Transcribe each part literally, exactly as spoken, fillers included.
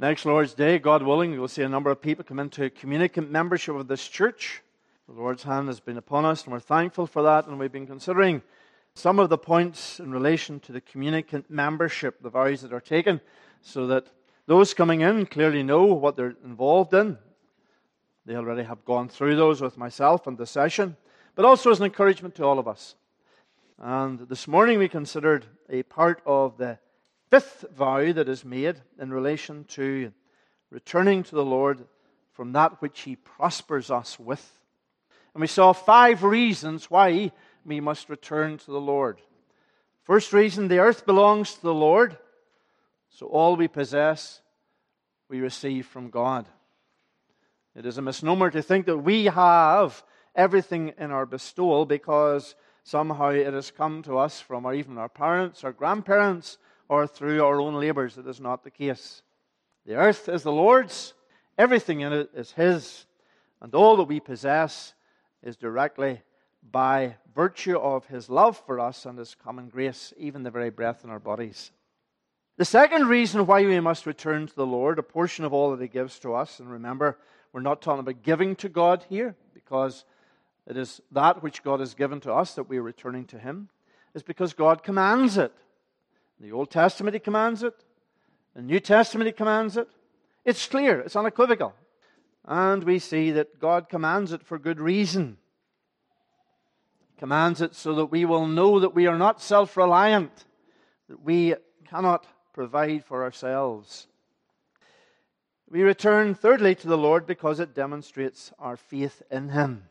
Next Lord's Day, God willing, we'll see a number of people come into communicant membership of this church. The Lord's hand has been upon us, and we're thankful for that. And we've been considering some of the points in relation to the communicant membership, the vows that are taken, so that those coming in clearly know what they're involved in. They already have gone through those with myself in the session, but also as an encouragement to all of us. And this morning we considered a part of the fifth vow that is made in relation to returning to the Lord from that which He prospers us with. And we saw five reasons why we must return to the Lord. First reason, the earth belongs to the Lord, so all we possess we receive from God. It is a misnomer to think that we have everything in our bestowal because somehow it has come to us from our, even our parents, our grandparents, or through our own labors. It is not the case. The earth is the Lord's, everything in it is His, and all that we possess is directly by virtue of His love for us and His common grace, even the very breath in our bodies. The second reason why we must return to the Lord, a portion of all that He gives to us, and remember, we're not talking about giving to God here, because it is that which God has given to us that we are returning to Him, is because God commands it. In the Old Testament He commands it. In the New Testament He commands it. It's clear, it's unequivocal. And we see that God commands it for good reason. He commands it so that we will know that we are not self-reliant, that we cannot provide for ourselves. We return, thirdly, to the Lord because it demonstrates our faith in Him.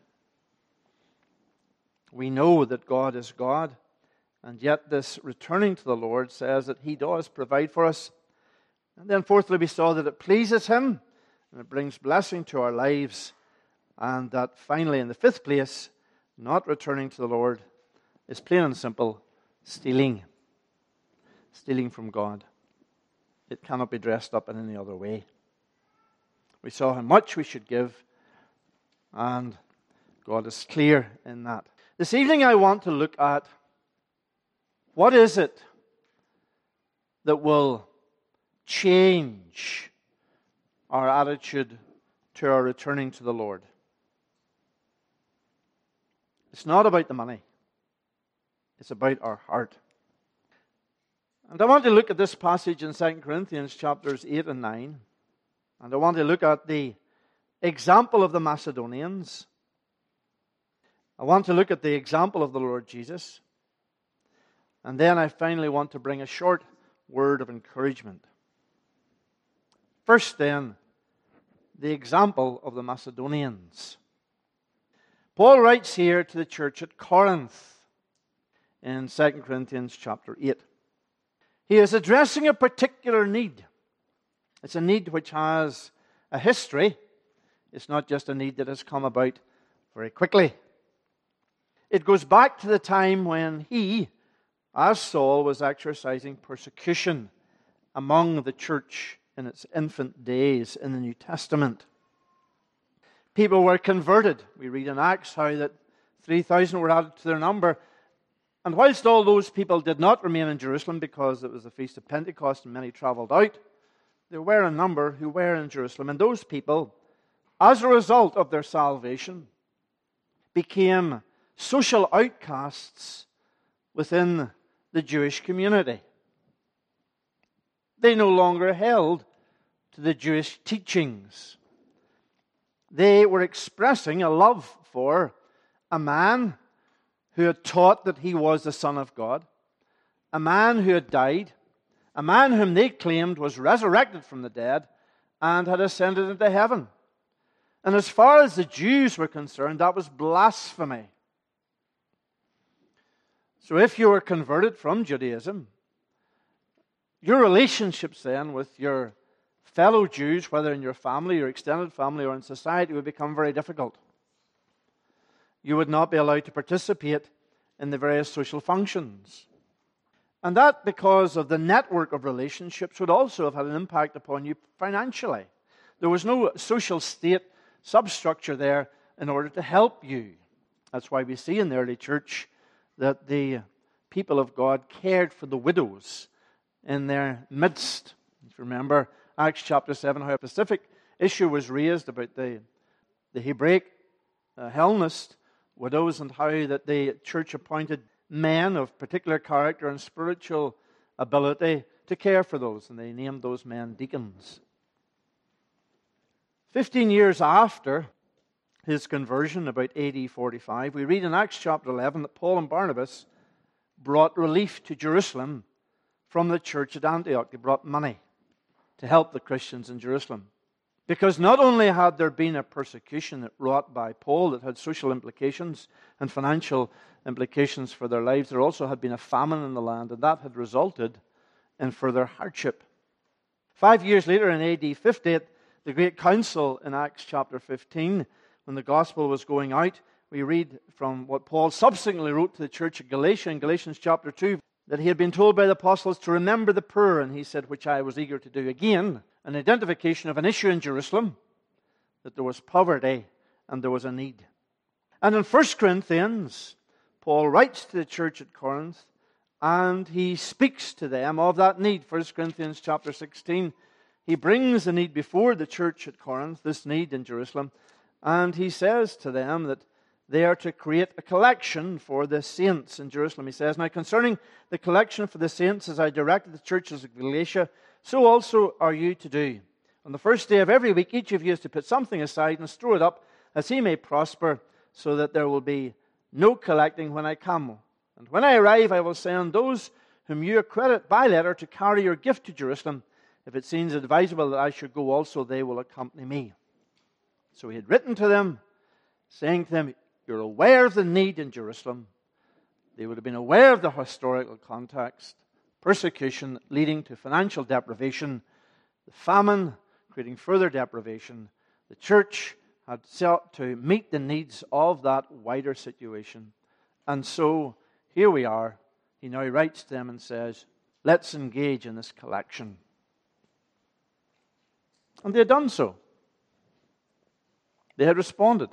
We know that God is God, and yet this returning to the Lord says that He does provide for us. And then fourthly, we saw that it pleases Him, and it brings blessing to our lives. And that finally, in the fifth place, not returning to the Lord is plain and simple stealing. Stealing from God. It cannot be dressed up in any other way. We saw how much we should give, and God is clear in that. This evening I want to look at what is it that will change our attitude to our returning to the Lord. It's not about the money. It's about our heart. And I want to look at this passage in Second Corinthians chapters eight and nine. And I want to look at the example of the Macedonians. I want to look at the example of the Lord Jesus. And then I finally want to bring a short word of encouragement. First then, the example of the Macedonians. Paul writes here to the church at Corinth in Second Corinthians chapter eight. He is addressing a particular need. It's a need which has a history. It's not just a need that has come about very quickly. It goes back to the time when he, as Saul, was exercising persecution among the church in its infant days in the New Testament. People were converted. We read in Acts how that three thousand were added to their number. And whilst all those people did not remain in Jerusalem because it was the Feast of Pentecost and many travelled out, there were a number who were in Jerusalem. And those people, as a result of their salvation, became social outcasts within the Jewish community. They no longer held to the Jewish teachings. They were expressing a love for a man who had taught that he was the Son of God, a man who had died, a man whom they claimed was resurrected from the dead and had ascended into heaven. And as far as the Jews were concerned, that was blasphemy. So if you were converted from Judaism, your relationships then with your fellow Jews, whether in your family, your extended family, or in society, would become very difficult. You would not be allowed to participate in the various social functions. And that, because of the network of relationships, would also have had an impact upon you financially. There was no social state substructure there in order to help you. That's why we see in the early church that the people of God cared for the widows in their midst. If you remember, Acts chapter seven, how a specific issue was raised about the, the Hebraic uh, Hellenist widows, and how that the church appointed men of particular character and spiritual ability to care for those, and they named those men deacons. Fifteen years after his conversion, about A D forty-five, we read in Acts chapter eleven that Paul and Barnabas brought relief to Jerusalem from the church at Antioch. They brought money to help the Christians in Jerusalem. Because not only had there been a persecution that wrought by Paul that had social implications and financial implications for their lives, there also had been a famine in the land, and that had resulted in further hardship. Five years later, in A D fifty, at the Great Council in Acts chapter fifteen, when the gospel was going out, we read from what Paul subsequently wrote to the church at Galatia in Galatians chapter two, that he had been told by the apostles to remember the poor, and he said, which I was eager to do. Again, an identification of an issue in Jerusalem, that there was poverty and there was a need. And in First Corinthians, Paul writes to the church at Corinth, and he speaks to them of that need. First Corinthians chapter sixteen, he brings the need before the church at Corinth, this need in Jerusalem, and he says to them that they are to create a collection for the saints in Jerusalem. He says, now concerning the collection for the saints, as I directed the churches of Galatia, so also are you to do. On the first day of every week, each of you is to put something aside and store it up, as he may prosper, so that there will be no collecting when I come. And when I arrive, I will send those whom you accredit by letter to carry your gift to Jerusalem. If it seems advisable that I should go also, they will accompany me. So he had written to them, saying to them, you're aware of the need in Jerusalem. They would have been aware of the historical context, persecution leading to financial deprivation, the famine creating further deprivation. The church had sought to meet the needs of that wider situation. And so, here we are. He now writes to them and says, let's engage in this collection. And they had done so. They had responded.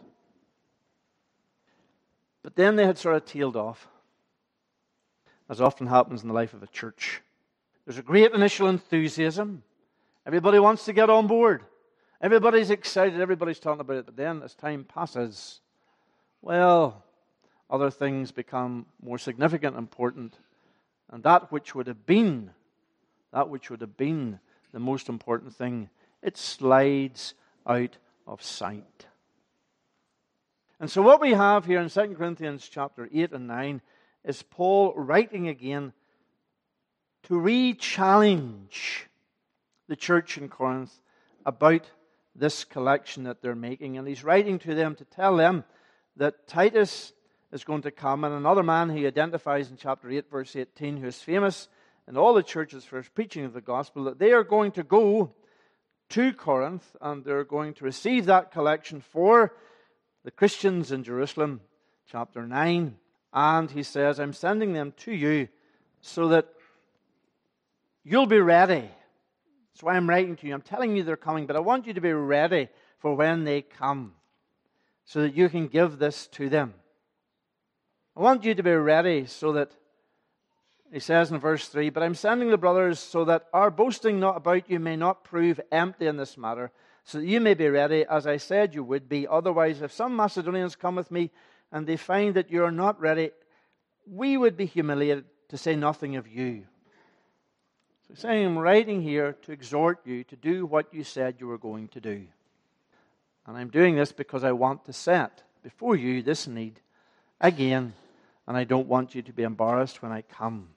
But then they had sort of tailed off, as often happens in the life of a church. There's a great initial enthusiasm. Everybody wants to get on board. Everybody's excited. Everybody's talking about it. But then as time passes, well, other things become more significant and important. And that which would have been, that which would have been the most important thing, it slides out of sight. And so what we have here in Second Corinthians chapter eight and nine is Paul writing again to re-challenge the church in Corinth about this collection that they're making. And he's writing to them to tell them that Titus is going to come, and another man he identifies in chapter eight, verse eighteen, who is famous in all the churches for his preaching of the gospel, that they are going to go to Corinth, and they're going to receive that collection for the Christians in Jerusalem, chapter nine. And he says, I'm sending them to you so that you'll be ready. That's why I'm writing to you. I'm telling you they're coming, but I want you to be ready for when they come, so that you can give this to them. I want you to be ready so that, he says in verse three, but I'm sending the brothers so that our boasting not about you may not prove empty in this matter, so that you may be ready, as I said you would be. Otherwise, if some Macedonians come with me and they find that you are not ready, we would be humiliated, to say nothing of you. So he's saying, I'm writing here to exhort you to do what you said you were going to do. And I'm doing this because I want to set before you this need again, and I don't want you to be embarrassed when I come.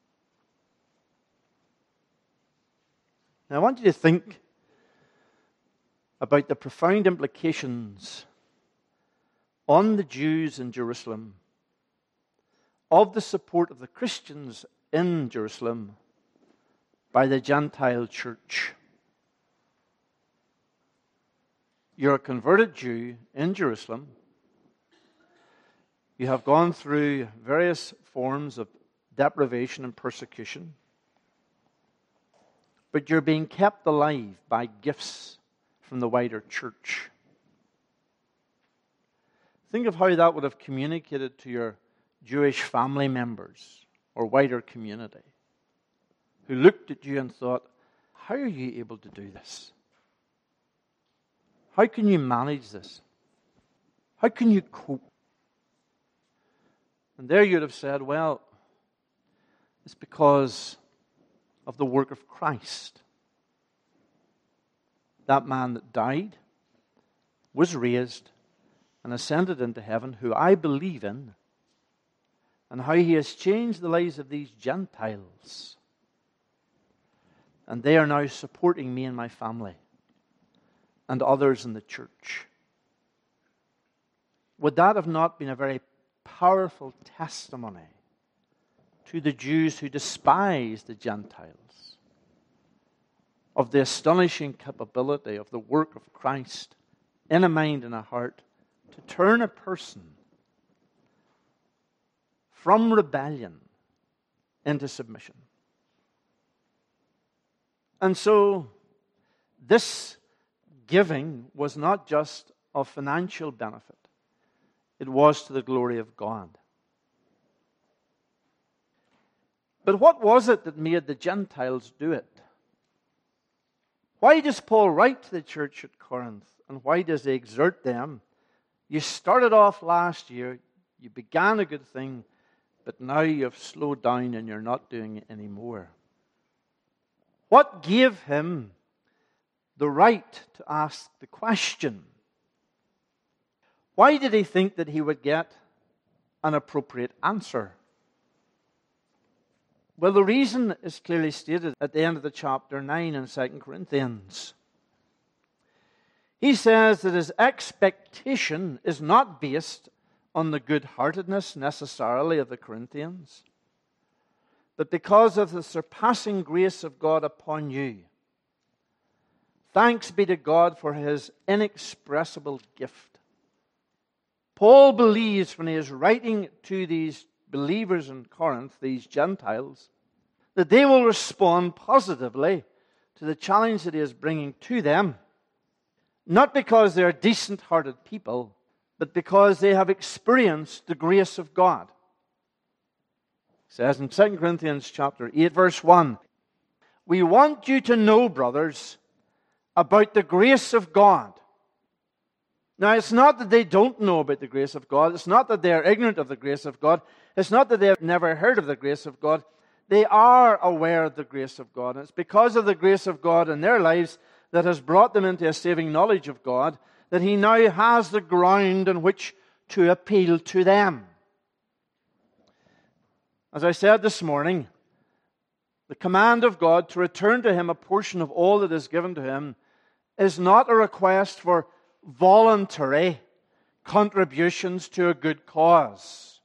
Now I want you to think about the profound implications on the Jews in Jerusalem of the support of the Christians in Jerusalem by the Gentile church. You're a converted Jew in Jerusalem. You have gone through various forms of deprivation and persecution, but you're being kept alive by gifts from the wider church. Think of how that would have communicated to your Jewish family members or wider community, who looked at you and thought, how are you able to do this? How can you manage this? How can you cope? And there you'd have said, well, it's because of the work of Christ. That man that died, was raised, and ascended into heaven, who I believe in, and how he has changed the lives of these Gentiles. And they are now supporting me and my family, and others in the church. Would that have not been a very powerful testimony to the Jews who despised the Gentiles of the astonishing capability of the work of Christ in a mind and a heart to turn a person from rebellion into submission? And so this giving was not just of financial benefit. It was to the glory of God. But what was it that made the Gentiles do it? Why does Paul write to the church at Corinth? And why does he exhort them? You started off last year, you began a good thing, but now you've slowed down and you're not doing it anymore. What gave him the right to ask the question? Why did he think that he would get an appropriate answer? Well, the reason is clearly stated at the end of the chapter nine in Second Corinthians. He says that his expectation is not based on the good-heartedness necessarily of the Corinthians, but because of the surpassing grace of God upon you. Thanks be to God for his inexpressible gift. Paul believes when he is writing to these believers in Corinth, these Gentiles, that they will respond positively to the challenge that he is bringing to them, not because they are decent-hearted people, but because they have experienced the grace of God. It says in Second Corinthians chapter eight, verse one, we want you to know, brothers, about the grace of God. Now, it's not that they don't know about the grace of God. It's not that they are ignorant of the grace of God. It's not that they have never heard of the grace of God. They are aware of the grace of God. And it's because of the grace of God in their lives that has brought them into a saving knowledge of God that he now has the ground on which to appeal to them. As I said this morning, the command of God to return to him a portion of all that is given to him is not a request for voluntary contributions to a good cause.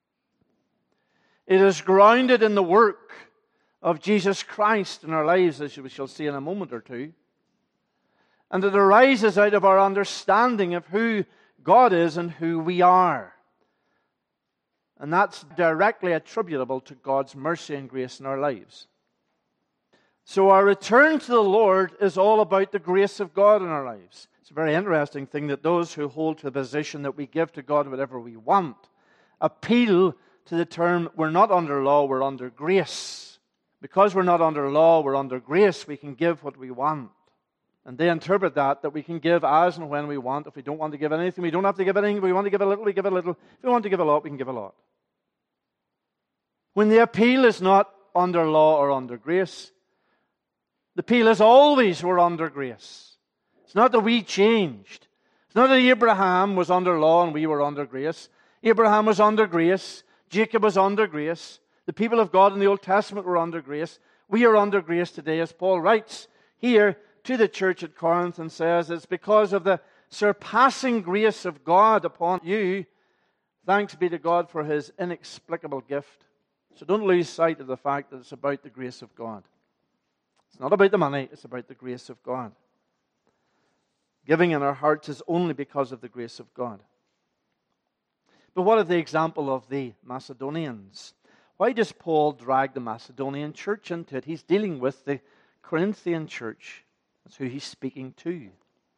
It is grounded in the work of Jesus Christ in our lives, as we shall see in a moment or two. And it arises out of our understanding of who God is and who we are. And that's directly attributable to God's mercy and grace in our lives. So our return to the Lord is all about the grace of God in our lives. It's a very interesting thing that those who hold to the position that we give to God whatever we want appeal to the term, we're not under law, we're under grace. Because we're not under law, we're under grace, we can give what we want. And they interpret that, that we can give as and when we want. If we don't want to give anything, we don't have to give anything. If we want to give a little, we give a little. If we want to give a lot, we can give a lot. When the appeal is not under law or under grace, the appeal is always we're under grace. It's not that we changed. It's not that Abraham was under law and we were under grace. Abraham was under grace. Jacob was under grace. The people of God in the Old Testament were under grace. We are under grace today, as Paul writes here to the church at Corinth and says, it's because of the surpassing grace of God upon you. Thanks be to God for his inexplicable gift. So don't lose sight of the fact that it's about the grace of God. It's not about the money, it's about the grace of God. Giving in our hearts is only because of the grace of God. But what of the example of the Macedonians? Why does Paul drag the Macedonian church into it? He's dealing with the Corinthian church. That's who he's speaking to. It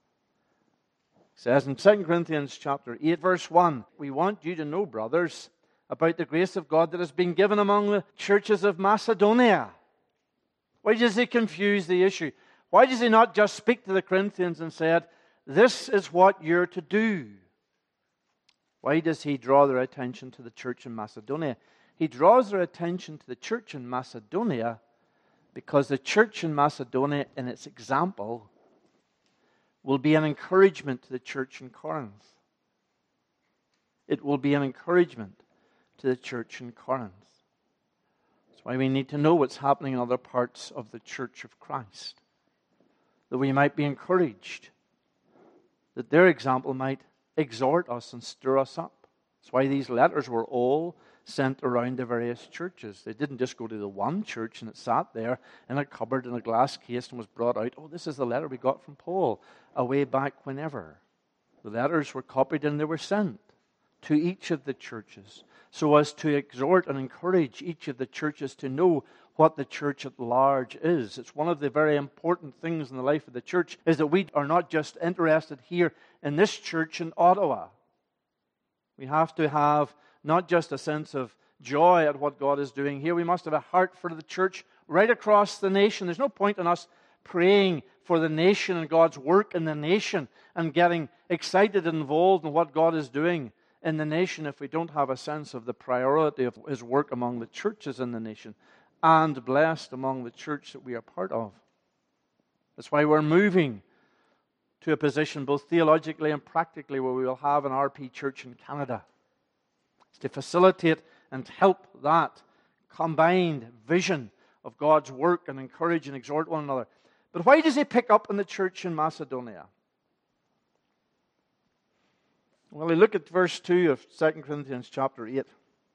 says in Second Corinthians chapter eight, verse one, we want you to know, brothers, about the grace of God that has been given among the churches of Macedonia. Why does he confuse the issue? Why does he not just speak to the Corinthians and say, this is what you're to do? Why does he draw their attention to the church in Macedonia? He draws their attention to the church in Macedonia because the church in Macedonia, in its example, will be an encouragement to the church in Corinth. It will be an encouragement to the church in Corinth. That's why we need to know what's happening in other parts of the church of Christ, that we might be encouraged, that their example might exhort us and stir us up. That's why these letters were all sent around the various churches. They didn't just go to the one church and it sat there in a cupboard in a glass case and was brought out. Oh, this is the letter we got from Paul away back whenever. The letters were copied and they were sent to each of the churches so as to exhort and encourage each of the churches to know what the church at large is. It's one of the very important things in the life of the church is that we are not just interested here in this church in Ottawa. We have to have not just a sense of joy at what God is doing here. We must have a heart for the church right across the nation. There's no point in us praying for the nation and God's work in the nation and getting excited and involved in what God is doing in the nation if we don't have a sense of the priority of His work among the churches in the nation and blessed among the church that we are part of. That's why we're moving to a position both theologically and practically where we will have an R P church in Canada. It's to facilitate and help that combined vision of God's work and encourage and exhort one another. But why does he pick up on the church in Macedonia? Well, we look at verse two of Second Corinthians chapter eight.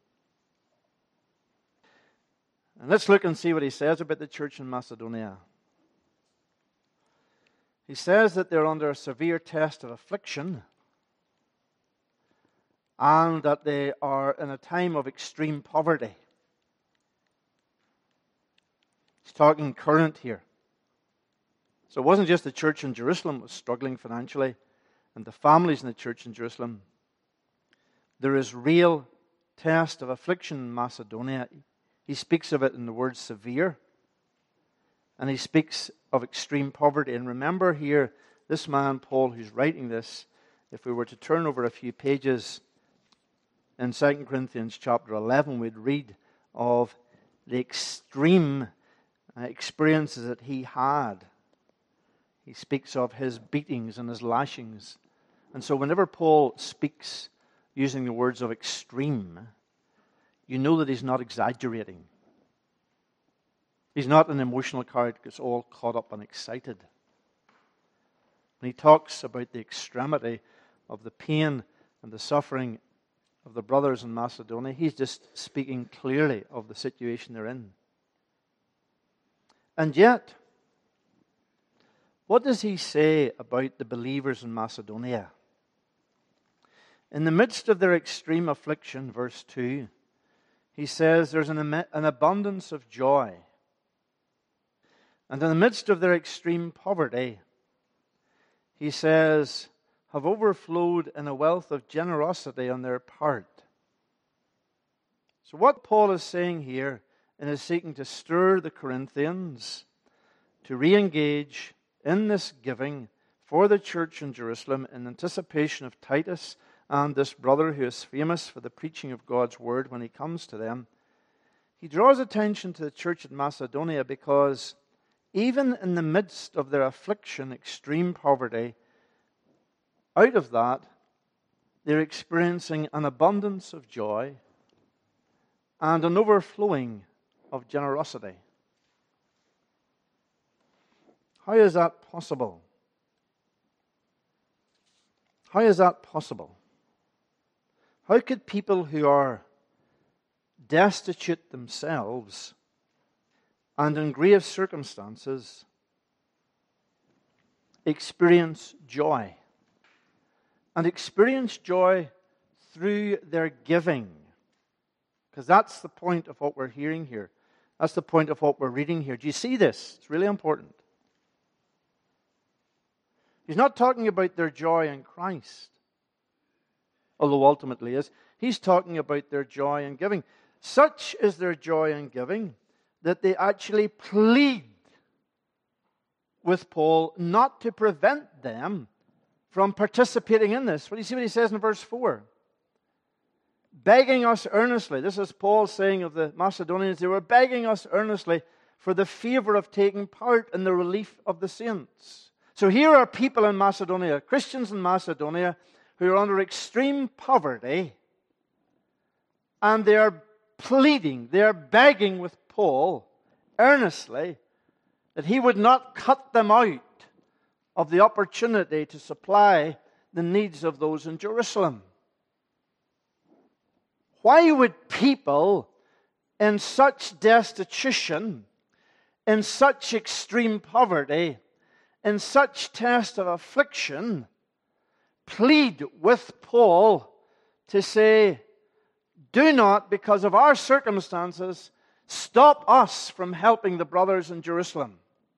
And let's look and see what he says about the church in Macedonia. He says that they're under a severe test of affliction and that they are in a time of extreme poverty. He's talking current here. So it wasn't just the church in Jerusalem that was struggling financially and the families in the church in Jerusalem. There is real test of affliction in Macedonia. He speaks of it in the word severe. And he speaks of extreme poverty. And remember here, this man, Paul, who's writing this, if we were to turn over a few pages in Second Corinthians chapter eleven, we'd read of the extreme uh, experiences that he had. He speaks of his beatings and his lashings. And so whenever Paul speaks using the words of extreme, you know that he's not exaggerating. He's not an emotional character that's all caught up and excited. When he talks about the extremity of the pain and the suffering of the brothers in Macedonia, he's just speaking clearly of the situation they're in. And yet, what does he say about the believers in Macedonia? In the midst of their extreme affliction, verse two, he says there's an, an abundance of joy. And in the midst of their extreme poverty, he says, have overflowed in a wealth of generosity on their part. So what Paul is saying here and is seeking to stir the Corinthians to re-engage in this giving for the church in Jerusalem in anticipation of Titus and this brother who is famous for the preaching of God's word when he comes to them. He draws attention to the church at Macedonia because even in the midst of their affliction, extreme poverty, out of that, they're experiencing an abundance of joy and an overflowing of generosity. How is that possible? How is that possible? How could people who are destitute themselves and in grave circumstances experience joy? And experience joy through their giving. Because that's the point of what we're hearing here. That's the point of what we're reading here. Do you see this? It's really important. He's not talking about their joy in Christ, although ultimately is. He's talking about their joy in giving. Such is their joy in giving that they actually plead with Paul not to prevent them from participating in this. What do you see what he says in verse four? Begging us earnestly. This is Paul saying of the Macedonians, they were begging us earnestly for the favor of taking part in the relief of the saints. So here are people in Macedonia, Christians in Macedonia, who are under extreme poverty, and they are pleading, they are begging with Paul earnestly that he would not cut them out of the opportunity to supply the needs of those in Jerusalem. Why would people in such destitution, in such extreme poverty, in such test of affliction, plead with Paul to say, do not, because of our circumstances, stop us from helping the brothers in Jerusalem?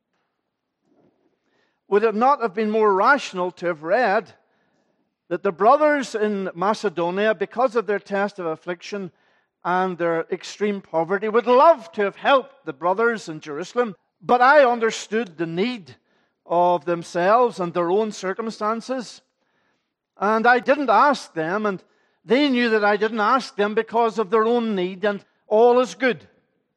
Would it not have been more rational to have read that the brothers in Macedonia, because of their test of affliction and their extreme poverty, would love to have helped the brothers in Jerusalem, but I understood the need of themselves and their own circumstances, and I didn't ask them, and they knew that I didn't ask them because of their own need, and all is good.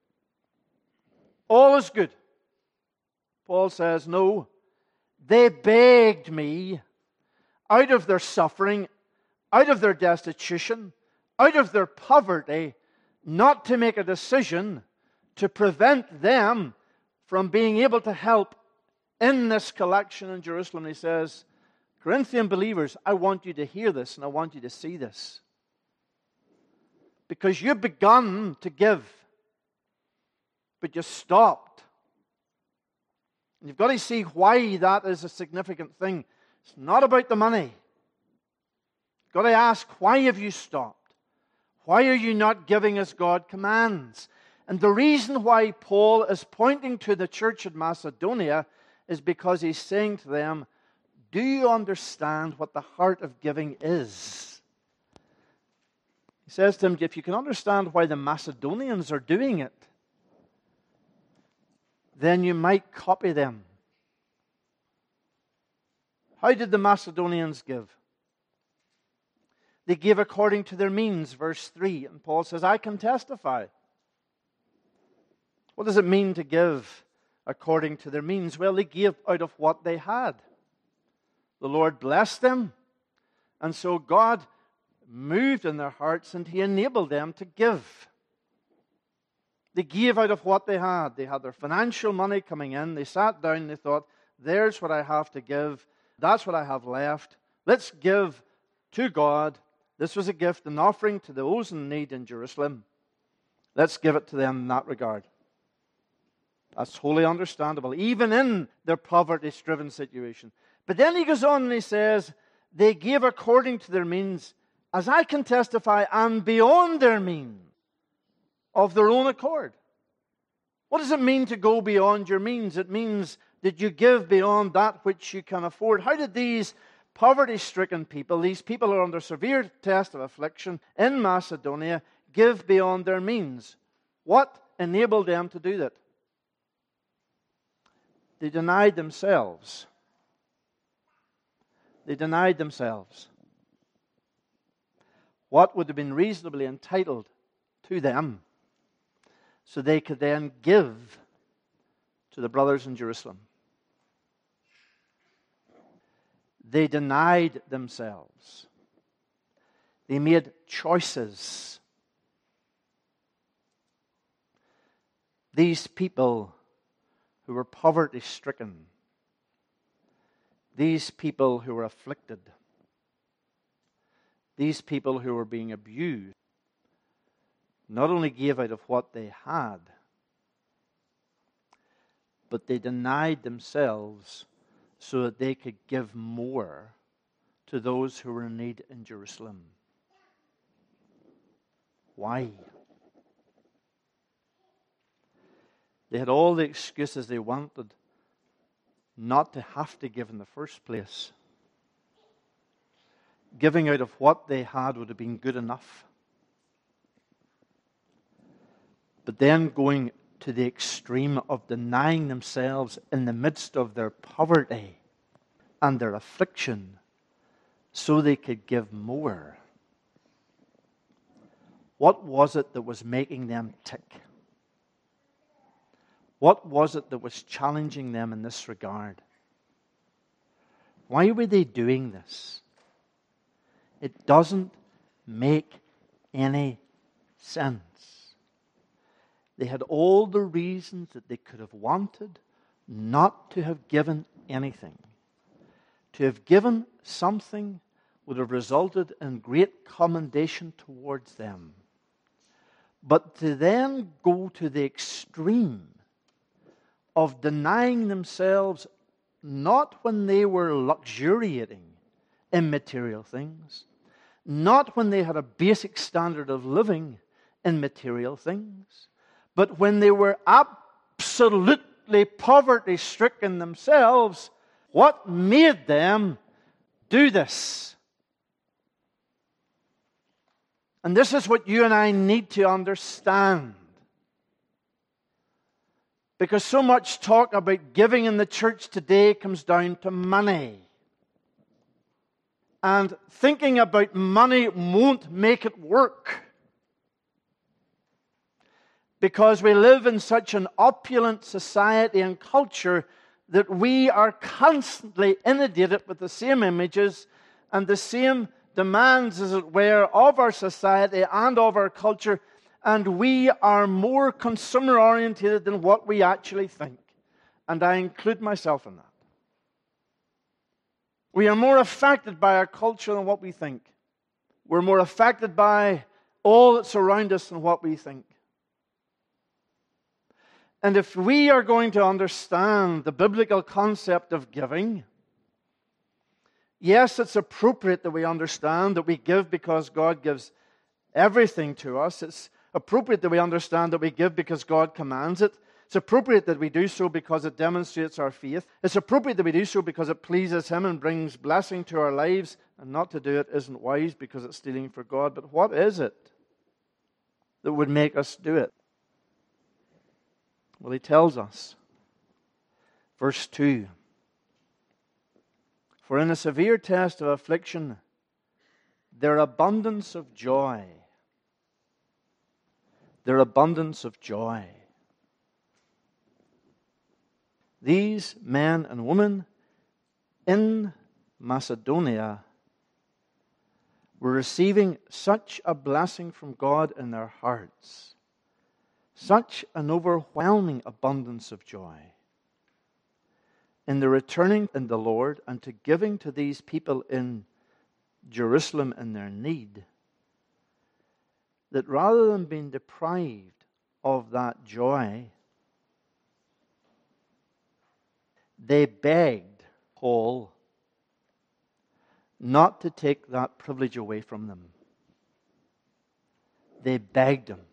All is good. Paul says, no, they begged me out of their suffering, out of their destitution, out of their poverty, not to make a decision to prevent them from being able to help in this collection in Jerusalem. He says, Corinthian believers, I want you to hear this and I want you to see this. Because you've begun to give, but you stopped. And you've got to see why that is a significant thing. It's not about the money. You've got to ask, why have you stopped? Why are you not giving as God commands? And the reason why Paul is pointing to the church at Macedonia is because he's saying to them, do you understand what the heart of giving is? He says to them, if you can understand why the Macedonians are doing it, then you might copy them. How did the Macedonians give? They gave according to their means, verse three. And Paul says, I can testify. What does it mean to give according to their means? Well, they gave out of what they had. The Lord blessed them, and so God moved in their hearts and He enabled them to give. They gave out of what they had. They had their financial money coming in. They sat down and they thought, there's what I have to give. That's what I have left. Let's give to God. This was a gift, an offering to those in need in Jerusalem. Let's give it to them in that regard. That's wholly understandable, even in their poverty-stricken situation. But then he goes on and he says, they gave according to their means, as I can testify, and beyond their means, of their own accord. What does it mean to go beyond your means? It means that you give beyond that which you can afford. How did these poverty-stricken people, these people who are under severe test of affliction in Macedonia, give beyond their means? What enabled them to do that? They denied themselves. They denied themselves what would have been reasonably entitled to them, so they could then give to the brothers in Jerusalem. They denied themselves. They made choices. These people who were poverty-stricken, these people who were afflicted, these people who were being abused, not only gave out of what they had, but they denied themselves so that they could give more to those who were in need in Jerusalem. Why? They had all the excuses they wanted not to have to give in the first place. Giving out of what they had would have been good enough. But then going to the extreme of denying themselves in the midst of their poverty and their affliction so they could give more. What was it that was making them tick? What was it that was challenging them in this regard? Why were they doing this? It doesn't make any sense. They had all the reasons that they could have wanted not to have given anything. To have given something would have resulted in great commendation towards them. But to then go to the extreme of denying themselves, not when they were luxuriating in material things, not when they had a basic standard of living in material things, but when they were absolutely poverty-stricken themselves, what made them do this? And this is what you and I need to understand. Because so much talk about giving in the church today comes down to money. And thinking about money won't make it work. Because we live in such an opulent society and culture that we are constantly inundated with the same images and the same demands, as it were, of our society and of our culture, and we are more consumer-oriented than what we actually think. And I include myself in that. We are more affected by our culture than what we think. We're more affected by all that's around us than what we think. And if we are going to understand the biblical concept of giving, yes, it's appropriate that we understand that we give because God gives everything to us. It's appropriate that we understand that we give because God commands it. It's appropriate that we do so because it demonstrates our faith. It's appropriate that we do so because it pleases Him and brings blessing to our lives. And not to do it isn't wise because it's stealing for God. But what is it that would make us do it? Well, He tells us. Verse two. For in a severe test of affliction, their abundance of joy, their abundance of joy. These men and women in Macedonia were receiving such a blessing from God in their hearts, such an overwhelming abundance of joy in the returning in the Lord and to giving to these people in Jerusalem in their need, that rather than being deprived of that joy, they begged Paul not to take that privilege away from them. They begged him.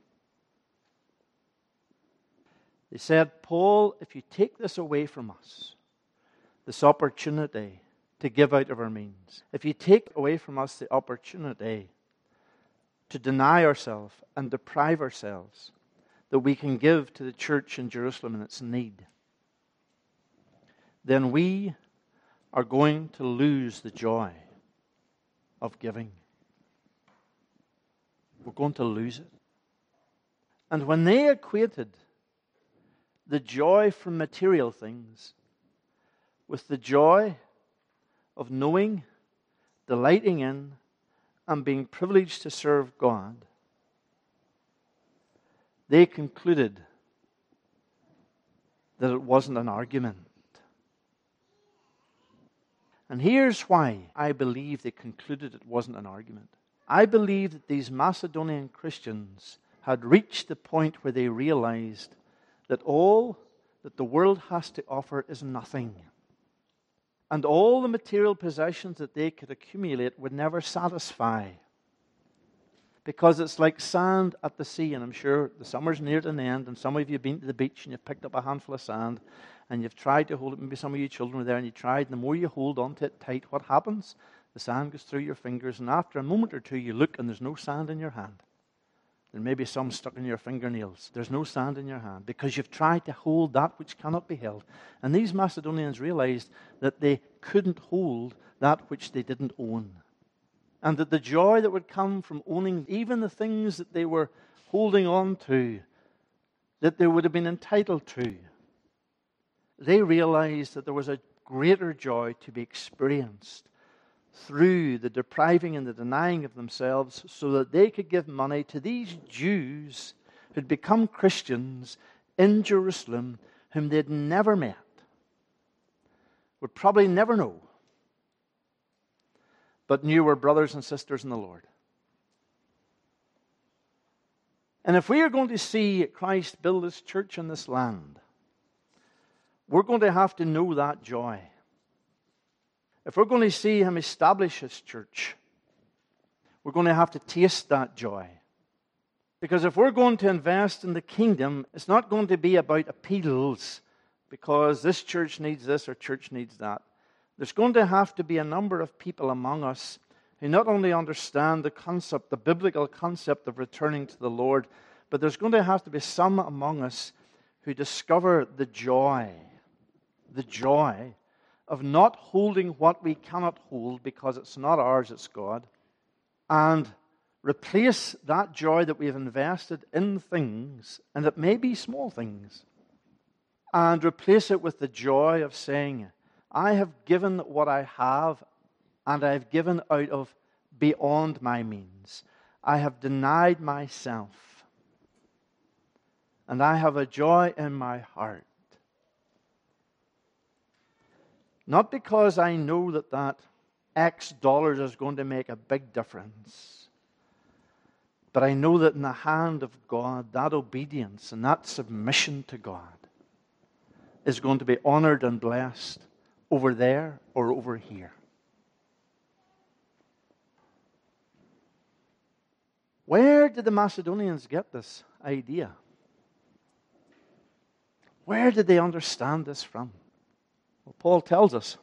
They said, Paul, if you take this away from us, this opportunity to give out of our means, if you take away from us the opportunity to deny ourselves and deprive ourselves, that we can give to the church in Jerusalem in its need, then we are going to lose the joy of giving. We're going to lose it. And when they equated the joy from material things with the joy of knowing, delighting in, and being privileged to serve God, they concluded that it wasn't an argument. And here's why I believe they concluded it wasn't an argument. I believe that these Macedonian Christians had reached the point where they realized that all that the world has to offer is nothing. And all the material possessions that they could accumulate would never satisfy. Because it's like sand at the sea, and I'm sure the summer's near to an end, and some of you have been to the beach and you've picked up a handful of sand, and you've tried to hold it. Maybe some of you children were there, and you tried, and the more you hold onto it tight, what happens? The sand goes through your fingers, and after a moment or two, you look, and there's no sand in your hand. There may be some stuck in your fingernails. There's no sand in your hand because you've tried to hold that which cannot be held. And these Macedonians realized that they couldn't hold that which they didn't own. And that the joy that would come from owning even the things that they were holding on to, that they would have been entitled to, they realized that there was a greater joy to be experienced through the depriving and the denying of themselves so that they could give money to these Jews who'd become Christians in Jerusalem whom they'd never met, would probably never know, but knew were brothers and sisters in the Lord. And if we are going to see Christ build His church in this land, we're going to have to know that joy. If we're going to see Him establish His church, we're going to have to taste that joy. Because if we're going to invest in the kingdom, it's not going to be about appeals because this church needs this or church needs that. There's going to have to be a number of people among us who not only understand the concept, the biblical concept of returning to the Lord, but there's going to have to be some among us who discover the joy, the joy of not holding what we cannot hold because it's not ours, it's God, and replace that joy that we've invested in things, and it may be small things, and replace it with the joy of saying, I have given what I have, and I have given out of beyond my means. I have denied myself, and I have a joy in my heart. Not because I know that that X dollars is going to make a big difference, but I know that in the hand of God, that obedience and that submission to God is going to be honored and blessed over there or over here. Where did the Macedonians get this idea? Where did they understand this from? Well, Paul tells us.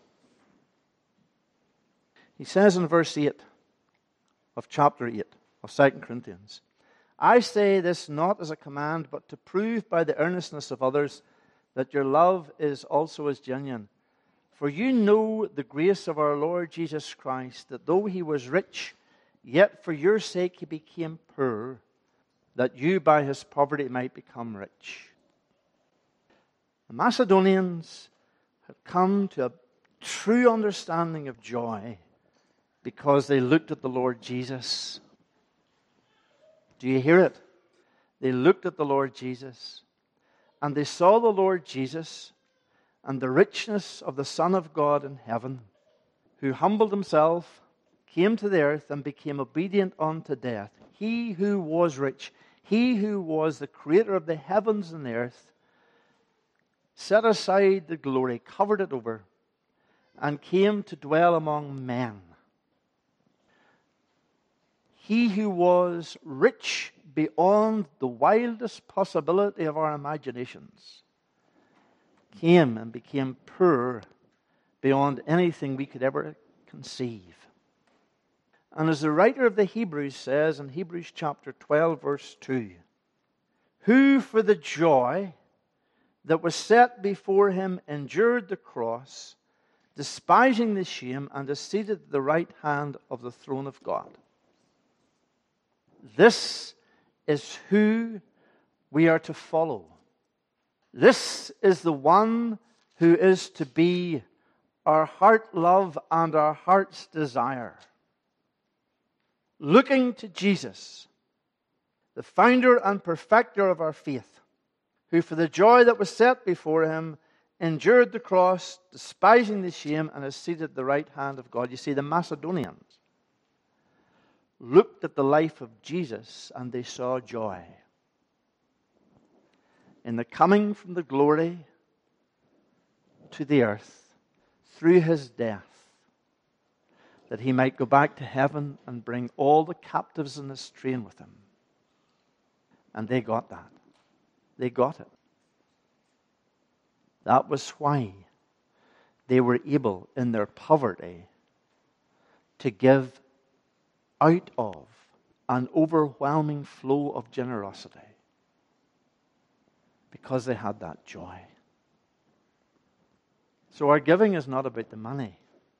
He says in verse eight of chapter eight of Second Corinthians, I say this not as a command, but to prove by the earnestness of others that your love is also as genuine. For you know the grace of our Lord Jesus Christ, that though He was rich, yet for your sake He became poor, that you by His poverty might become rich. The Macedonians had come to a true understanding of joy because they looked at the Lord Jesus. Do you hear it? They looked at the Lord Jesus, and they saw the Lord Jesus and the richness of the Son of God in heaven, who humbled Himself, came to the earth, and became obedient unto death. He who was rich, He who was the creator of the heavens and the earth, set aside the glory, covered it over, and came to dwell among men. He who was rich beyond the wildest possibility of our imaginations came and became poor beyond anything we could ever conceive. And as the writer of the Hebrews says in Hebrews chapter twelve, verse two, who for the joy that was set before Him endured the cross, despising the shame, and is seated at the right hand of the throne of God. This is who we are to follow. This is the one who is to be our heart love and our heart's desire. Looking to Jesus, the founder and perfecter of our faith, who for the joy that was set before Him endured the cross, despising the shame, and is seated at the right hand of God. You see, the Macedonians looked at the life of Jesus and they saw joy in the coming from the glory to the earth through His death, that He might go back to heaven and bring all the captives in His train with Him. And they got that. They got it. That was why they were able, in their poverty, to give out of an overwhelming flow of generosity because they had that joy. So our giving is not about the money.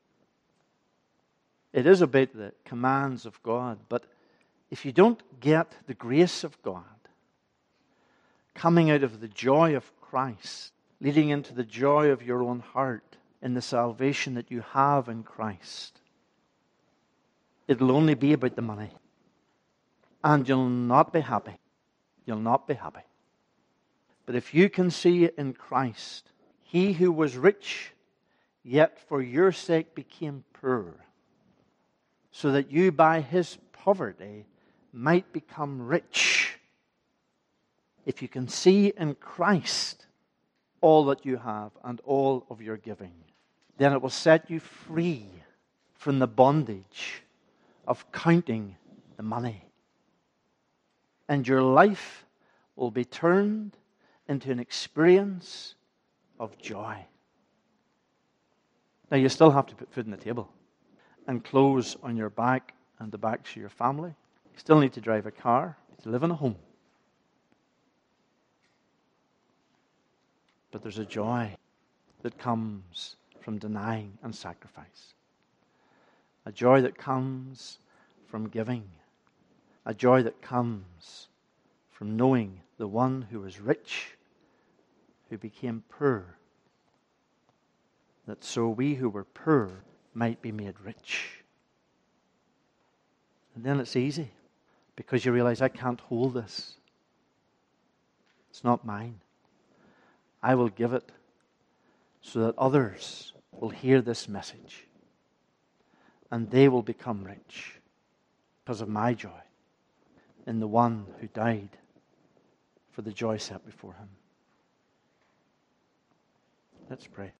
It is about the commands of God. But if you don't get the grace of God coming out of the joy of Christ, leading into the joy of your own heart in the salvation that you have in Christ, it'll only be about the money. And you'll not be happy. You'll not be happy. But if you can see in Christ, He who was rich, yet for your sake became poor, so that you by His poverty might become rich. If you can see in Christ all that you have and all of your giving, then it will set you free from the bondage of counting the money. And your life will be turned into an experience of joy. Now, you still have to put food on the table and clothes on your back and the backs of your family. You still need to drive a car, to live in a home. But there's a joy that comes from denying and sacrifice. A joy that comes from giving. A joy that comes from knowing the one who is rich, who became poor, that so we who were poor might be made rich. And then it's easy, because you realize, I can't hold this. It's not mine. I will give it so that others will hear this message and they will become rich because of my joy in the one who died for the joy set before him. Let's pray.